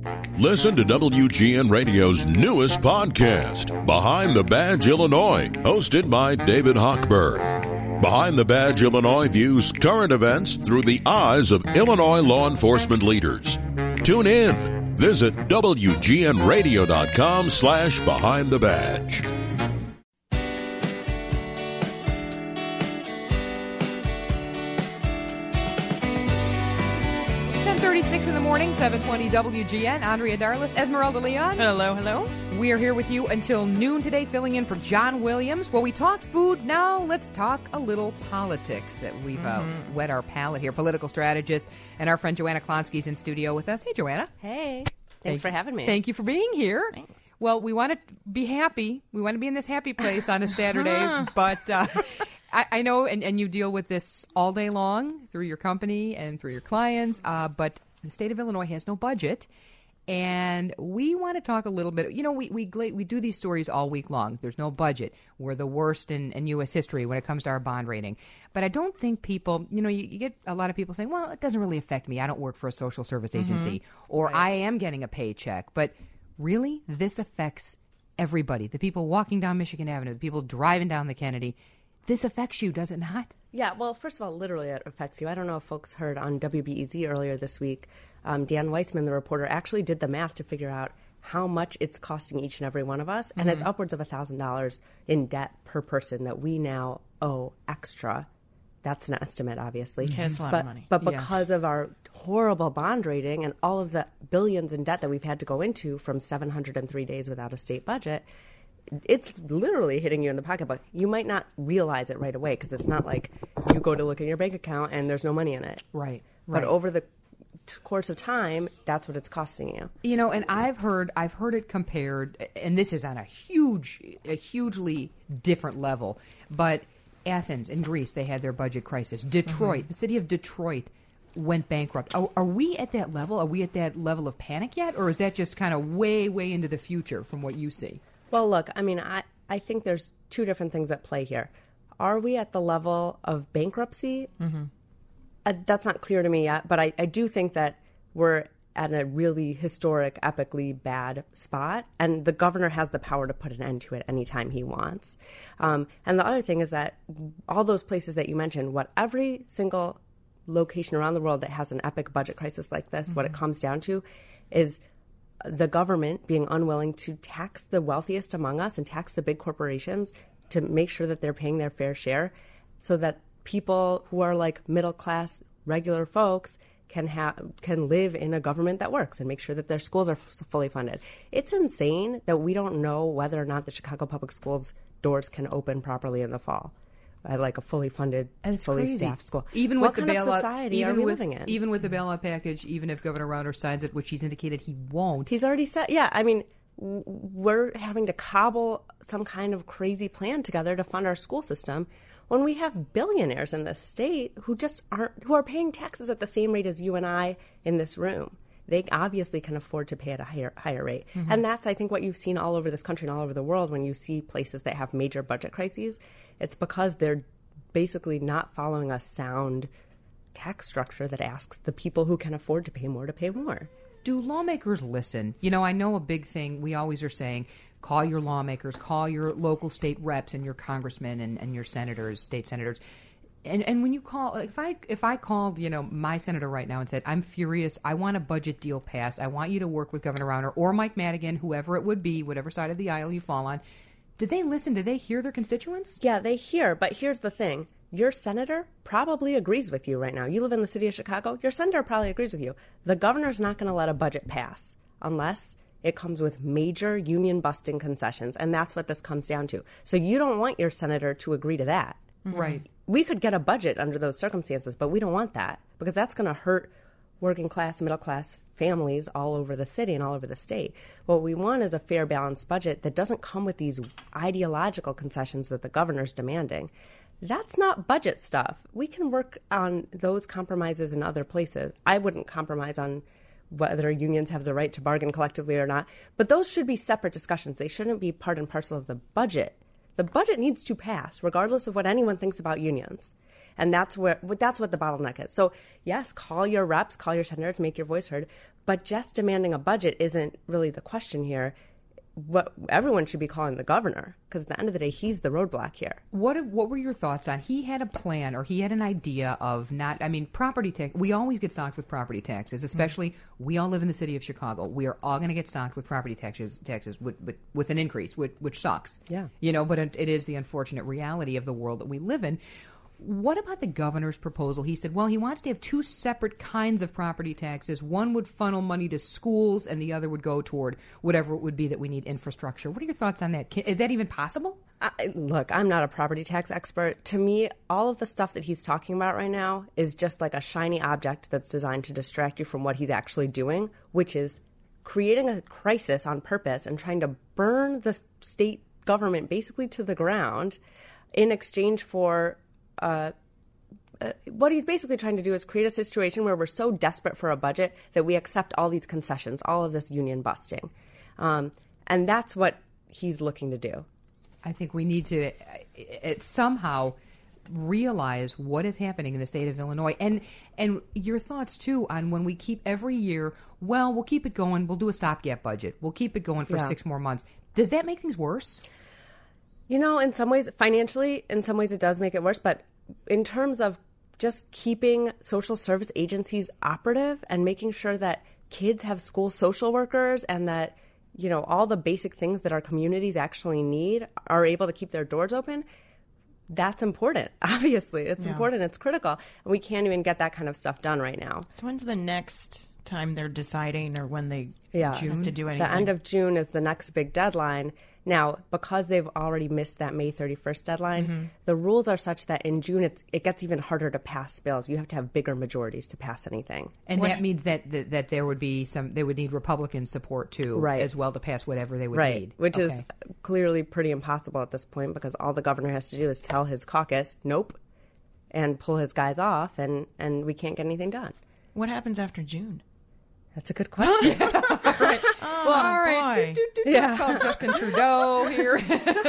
Listen to WGN Radio's newest podcast, Behind the Badge Illinois, hosted by David Hochberg. Behind the Badge Illinois views current events through the eyes of Illinois law enforcement leaders. Tune in. Visit WGNRadio.com/Behind the Badge. 6 in the morning, 720 WGN. Andrea Darlis, Esmeralda Leon. Hello, hello. We are here with you until noon today, filling in for John Williams. Well, we talked food. Now let's talk a little politics that we've whet our palate here. Political strategist and our friend Joanna Klonsky's in studio with us. Hey, Joanna. Hey. Thanks for having me. Thank you for being here. Thanks. Well, we want to be happy. We want to be in this happy place on a Saturday, but I know, and you deal with this all day long through your company and through your clients, but the state of Illinois has no budget, and we want to talk a little bit. You know, we do these stories all week long. There's no budget. We're the worst in U.S. history when it comes to our bond rating. But I don't think people, you get a lot of people saying, well, it doesn't really affect me. I don't work for a social service agency, or right. I am getting a paycheck. But really, this affects everybody. The people walking down Michigan Avenue, the people driving down the Kennedy. This affects you, does it not? Yeah, well, first of all, literally it affects you. I don't know if folks heard on WBEZ earlier this week, Dan Weissman, the reporter, actually did the math to figure out how much it's costing each and every one of us, and it's upwards of $1,000 in debt per person that we now owe extra. That's an estimate, obviously. Okay, it's a lot of money. But because of our horrible bond rating and all of the billions in debt that we've had to go into from 703 days without a state budget, it's literally hitting you in the pocketbook. You might not realize it right away because it's not like you go to look in your bank account and there's no money in it. Right. But over the course of time, that's what it's costing you. You know, and I've heard it compared, and this is on a hugely different level, but Athens in Greece, they had their budget crisis. Detroit, the city of Detroit went bankrupt. Are we at that level? Are we at that level of panic yet? Or is that just kind of way into the future from what you see? Well, look, I mean, I think there's two different things at play here. Are we at the level of bankruptcy? That's not clear to me yet, but I do think that we're at a really historic, epically bad spot, and the governor has the power to put an end to it anytime he wants. And the other thing is that all those places that you mentioned, what every single location around the world that has an epic budget crisis like this, what it comes down to is the government being unwilling to tax the wealthiest among us and tax the big corporations to make sure that they're paying their fair share so that people who are like middle class, regular folks can live in a government that works and make sure that their schools are fully funded. It's insane that we don't know whether or not the Chicago Public Schools doors can open properly in the fall. Like a fully funded, fully staffed school. Even with what kind of society are we living in? Even with the bailout package, even if Governor Rauner signs it, which he's indicated he won't. He's already said, I mean, we're having to cobble some kind of crazy plan together to fund our school system when we have billionaires in this state who are paying taxes at the same rate as you and I in this room. They obviously can afford to pay at a higher rate. And that's, I think, what you've seen all over this country and all over the world when you see places that have major budget crises. It's because they're basically not following a sound tax structure that asks the people who can afford to pay more to pay more. Do lawmakers listen? You know, I know a big thing we always are saying, call your lawmakers, call your local state reps and your congressmen and your senators, state senators. And when you call, if I called, my senator right now and said, I'm furious, I want a budget deal passed, I want you to work with Governor Rauner or Mike Madigan, whoever it would be, whatever side of the aisle you fall on, did they listen? Did they hear their constituents? Yeah, they hear, but here's the thing. Your senator probably agrees with you right now. You live in the city of Chicago, your senator probably agrees with you. The governor's not going to let a budget pass unless it comes with major union-busting concessions, and that's what this comes down to. So you don't want your senator to agree to that. Right. We could get a budget under those circumstances, but we don't want that because that's going to hurt working class, middle class families all over the city and all over the state. What we want is a fair, balanced budget that doesn't come with these ideological concessions that the governor's demanding. That's not budget stuff. We can work on those compromises in other places. I wouldn't compromise on whether unions have the right to bargain collectively or not, but those should be separate discussions. They shouldn't be part and parcel of the budget. The budget needs to pass, regardless of what anyone thinks about unions. And that's what the bottleneck is. So, yes, call your reps, call your senators, make your voice heard. But just demanding a budget isn't really the question here. What everyone should be calling the governor, because at the end of the day, he's the roadblock here. What were your thoughts on, he had a plan or he had an idea of property tax. We always get socked with property taxes, especially we all live in the city of Chicago. We are all going to get socked with property taxes with an increase, which sucks. Yeah. But it is the unfortunate reality of the world that we live in. What about the governor's proposal? He said, well, he wants to have two separate kinds of property taxes. One would funnel money to schools and the other would go toward whatever it would be that we need infrastructure. What are your thoughts on that? Is that even possible? Look, I'm not a property tax expert. To me, all of the stuff that he's talking about right now is just like a shiny object that's designed to distract you from what he's actually doing, which is creating a crisis on purpose and trying to burn the state government basically to the ground in exchange for what he's basically trying to do is create a situation where we're so desperate for a budget that we accept all these concessions, all of this union busting. And that's what he's looking to do. I think we need to somehow realize what is happening in the state of Illinois. And your thoughts, too, on when we keep every year, well, we'll keep it going. We'll do a stopgap budget. We'll keep it going for 6 more months. Does that make things worse? In some ways, financially, in some ways it does make it worse. But in terms of just keeping social service agencies operative and making sure that kids have school social workers and that, all the basic things that our communities actually need are able to keep their doors open, that's important. Obviously, it's important. It's critical. And we can't even get that kind of stuff done right now. So when's the next time they're deciding or when they choose to do anything? The end of June is the next big deadline. Now, because they've already missed that May 31st deadline, the rules are such that in June it gets even harder to pass bills. You have to have bigger majorities to pass anything. And that means that there would be they would need Republican support too, as well, to pass whatever they would need. Which is clearly pretty impossible at this point because all the governor has to do is tell his caucus, nope, and pull his guys off, and we can't get anything done. What happens after June? That's a good question. All right. Call Justin Trudeau here.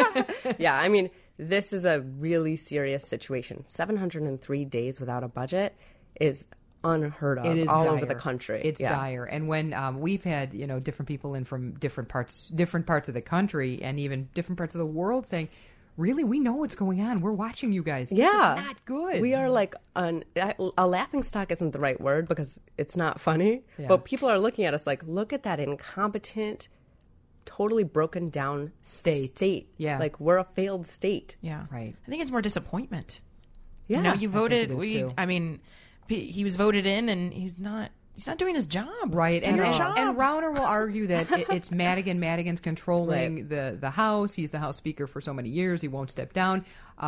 This is a really serious situation. 703 days without a budget is unheard of all over the country. It's dire. And when we've had different people in from different parts of the country and even different parts of the world saying, really, we know what's going on. We're watching you guys. This is not good. We are like a laughingstock isn't the right word because it's not funny. Yeah. But people are looking at us like, look at that incompetent, totally broken down state. Yeah. Like we're a failed state. Yeah. Right. I think it's more disappointment. Yeah. You voted. He was voted in and he's not doing his job. Right. And Rauner will argue that it's Madigan. Madigan's controlling the House. He's the House Speaker for so many years. He won't step down.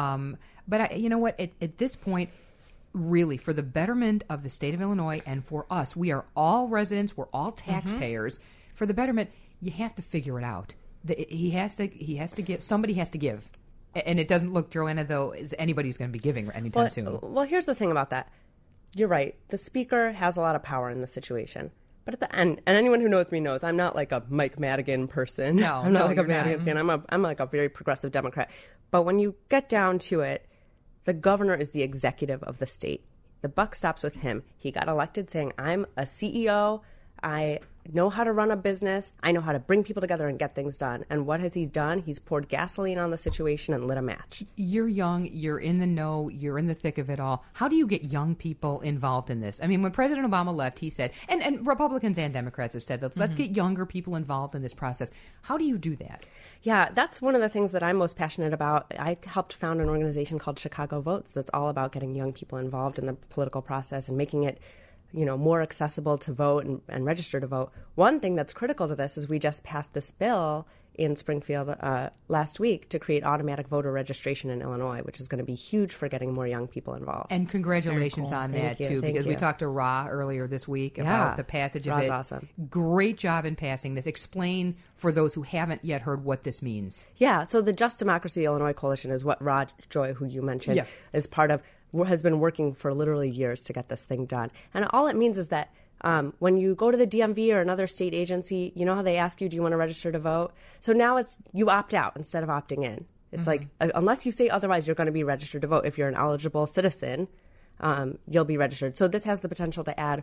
But you know what? At this point, really, for the betterment of the state of Illinois and for us, we are all residents. We're all taxpayers. For the betterment, you have to figure it out. He has to give. Somebody has to give. And it doesn't look, Joanna, though, as anybody's going to be giving anytime soon. Well, here's the thing about that. You're right. The speaker has a lot of power in the situation. But at the end, and anyone who knows me knows, I'm not like a Mike Madigan person. No, I'm not like a Madigan fan. I'm like a very progressive Democrat. But when you get down to it, the governor is the executive of the state. The buck stops with him. He got elected saying, I'm a CEO. I know how to run a business. I know how to bring people together and get things done. And what has he done? He's poured gasoline on the situation and lit a match. You're young. You're in the know. You're in the thick of it all. How do you get young people involved in this? I mean, when President Obama left, he said, and Republicans and Democrats have said, let's get younger people involved in this process. How do you do that? Yeah, that's one of the things that I'm most passionate about. I helped found an organization called Chicago Votes that's all about getting young people involved in the political process and making it more accessible to vote and register to vote. One thing that's critical to this is we just passed this bill in Springfield last week to create automatic voter registration in Illinois, which is going to be huge for getting more young people involved. And congratulations on that, too, because we talked to Ra earlier this week about the passage of it. Ra's awesome. Great job in passing this. Explain for those who haven't yet heard what this means. Yeah, so the Just Democracy Illinois Coalition is what Ra Joy, who you mentioned, is part of, has been working for literally years to get this thing done. And all it means is that when you go to the DMV or another state agency, you know how they ask you, do you want to register to vote? So now it's you opt out instead of opting in. It's like, unless you say otherwise, you're going to be registered to vote. If you're an eligible citizen, you'll be registered. So this has the potential to add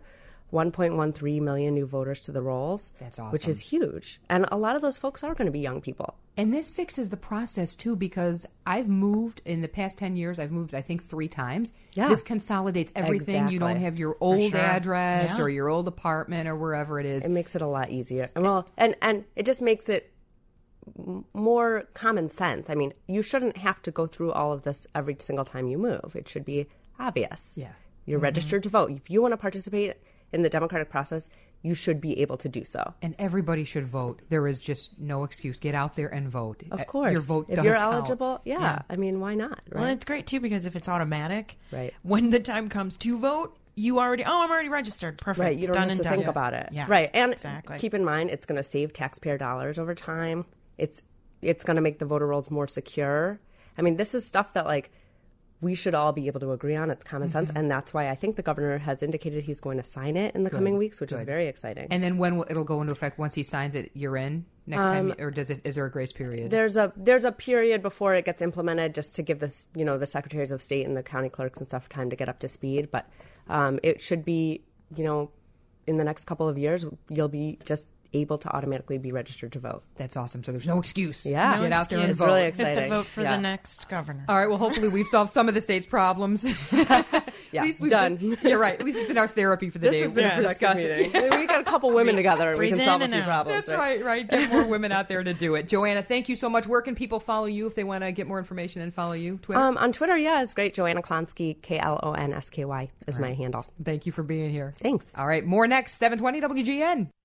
1.13 million new voters to the rolls. That's awesome. Which is huge. And a lot of those folks are going to be young people. And this fixes the process, too, because I've moved in the past 10 years. I've moved, I think, 3 times. Yeah. This consolidates everything. Exactly. You don't have your old sure. address Yeah. or your old apartment or wherever it is. It makes it a lot easier. And it just makes it more common sense. I mean, you shouldn't have to go through all of this every single time you move. It should be obvious. Yeah. You're registered to vote. If you want to participate in the democratic process, you should be able to do so. And everybody should vote. There is just no excuse. Get out there and vote. Of course. Your vote if does you're count. eligible, yeah. I mean, why not? Right? Well, it's great too because if it's automatic, Right. when the time comes to vote, I'm already registered. Perfect. Right, you don't Done have and to done. think about it. Yeah. Right, and exactly. keep in mind, it's going to save taxpayer dollars over time. It's going to make the voter rolls more secure. I mean, this is stuff that, like, we should all be able to agree on. It's common sense, and that's why I think the governor has indicated he's going to sign it in the coming weeks, which is very exciting. And then when it'll go into effect once he signs it, you're in next time, or is there a grace period? There's a period before it gets implemented, just to give this, the secretaries of state and the county clerks and stuff time to get up to speed. But it should be, in the next couple of years, you'll be just able to automatically be registered to vote. That's awesome. So there's no excuse. Yeah. Get out there and It's vote. really To exciting. vote for Yeah. the next governor. All right. Well, hopefully we've solved some of the state's problems. Yeah, At least we've done. You're right. At least it's been our therapy for the This day. has been We're a productive discussing. meeting. We got a couple women together, and we breathe can in solve a and few out. problems. That's right. Get more women out there to do it. Joanna, thank you so much. Where can people follow you if they want to get more information and follow you? Twitter? On Twitter, yeah, it's great. Joanna Klonsky, Klonsky is my handle. Thank you for being here. Thanks. All right. More next. 720 WGN.